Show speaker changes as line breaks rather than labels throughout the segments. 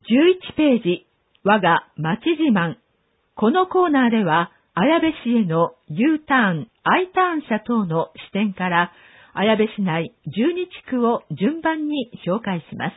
11ページ、我が町自慢。このコーナーでは、綾部市への U ターン、I ターン車等の視点から、綾部市内12地区を順番に紹介します。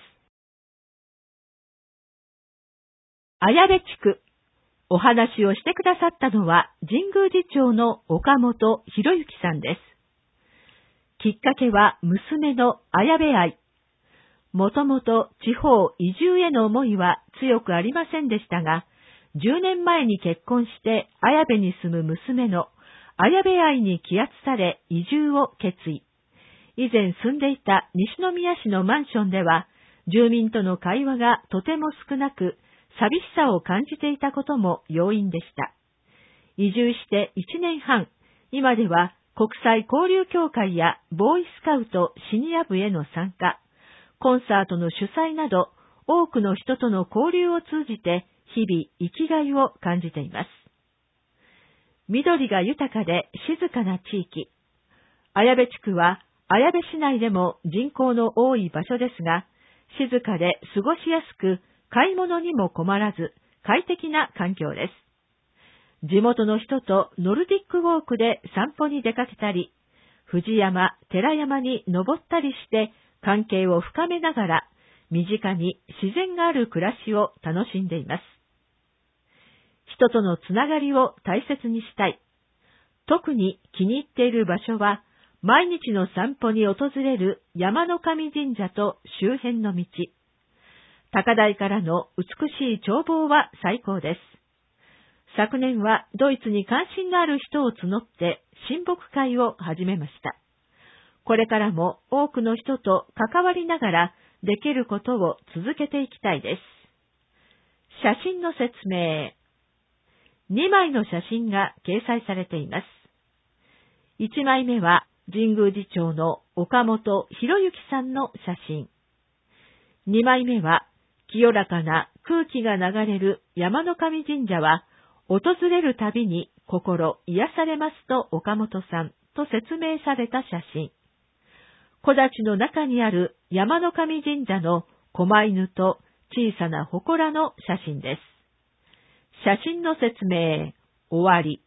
綾部地区。お話をしてくださったのは、神宮寺町の岡本博之さんです。きっかけは娘の綾部愛。もともと地方移住への思いは強くありませんでしたが、10年前に結婚して綾部に住む娘の綾部愛に気圧され移住を決意。以前住んでいた西宮市のマンションでは、住民との会話がとても少なく、寂しさを感じていたことも要因でした。移住して1年半、今では国際交流協会やボーイスカウトシニア部への参加、コンサートの主催など、多くの人との交流を通じて、日々生きがいを感じています。緑が豊かで静かな地域。綾部地区は、綾部市内でも人口の多い場所ですが、静かで過ごしやすく、買い物にも困らず、快適な環境です。地元の人とノルディックウォークで散歩に出かけたり、藤山、寺山に登ったりして、関係を深めながら、身近に自然がある暮らしを楽しんでいます。人とのつながりを大切にしたい。特に気に入っている場所は、毎日の散歩に訪れる山の神神社と周辺の道。高台からの美しい眺望は最高です。昨年はドイツに関心のある人を募って親睦会を始めました。これからも多くの人と関わりながらできることを続けていきたいです。写真の説明。2枚の写真が掲載されています。1枚目は神宮寺町の岡本博之さんの写真。2枚目は清らかな空気が流れる山の神神社は訪れるたびに心癒されますと岡本さんと説明された写真。木立の中にある山の神神社の狛犬と小さな祠の写真です。写真の説明、終わり。